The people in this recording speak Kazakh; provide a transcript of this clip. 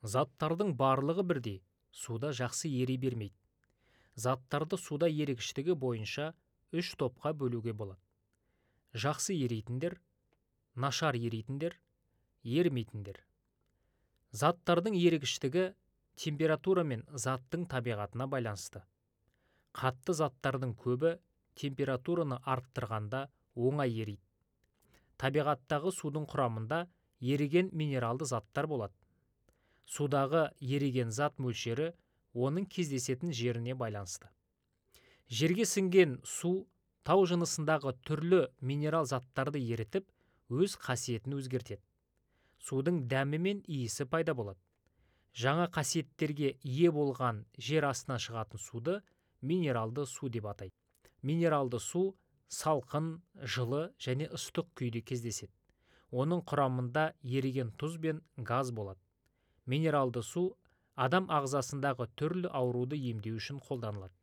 Заттардың барлығы бірдей суда жақсы ери бермейді. Заттарды суда ерігіштігі бойынша 3 топқа бөлуге болады. Жақсы еритіндер, нашар еритіндер, ерімейтіндер. Заттардың ерігіштігі температура мен заттың табиғатына байланысты. Қатты заттардың көбі температураны арттырғанда оңай ериді. Табиғаттағы судың құрамында еріген минералды заттар болады. Судағы еріген зат мөлшері оның кездесетін жеріне байланысты. Жерге сіңген су тау жынысындағы түрлі минерал заттарды ерітіп, өз қасиетін өзгертеді. Судың дәмі мен иісі пайда болады. Жаңа қасиеттерге ие болған жер астынан шығатын суды минералды су деп атайды. Минералды су салқын, жылы және ыстық күйде кездеседі. Оның құрамында еріген тұз бен газ болады. Минералды су адам ағзасындағы түрлі ауруды емдеу үшін қолданылады.